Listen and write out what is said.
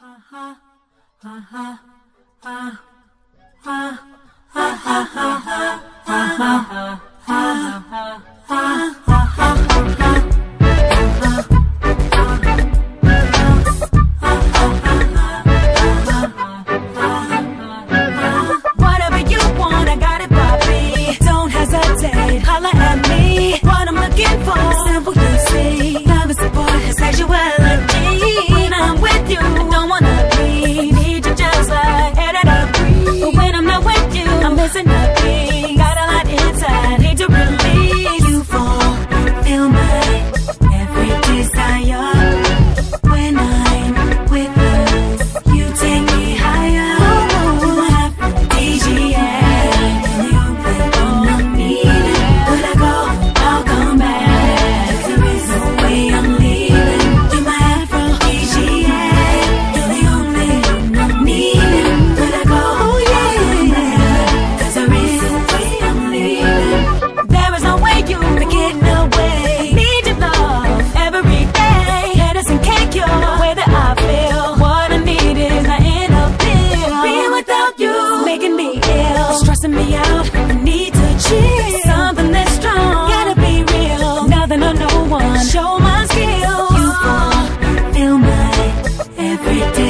Whatever you want, I got it, Bobby. Don't hesitate, holla at me. What I'm looking for, simple you see. Love is support, sexuality. When I'm with you, I don't wanna leave. Need you just like air that I breathe. But when I'm not with you, I'm missing a beat. Got a lot inside, need to release. You fulfill my every desire. When I'm with you, you take me higher. You my DGA, and you play on me. When I go, I'll come back. There is no way I'm leaving. You my Afro DGA, you're the only one I'm needing. When I go, I'll come back. 'Cause there is no way I'm leaving. There is no way you can get away. Need your love every day. Medicine can't cure the way that I feel. What I need is an inner pill. Being without you, making me ill, stressing me out. I need to chill. Something that's strong, gotta be real. Nothing or no one, show my skills. You fulfill my every day.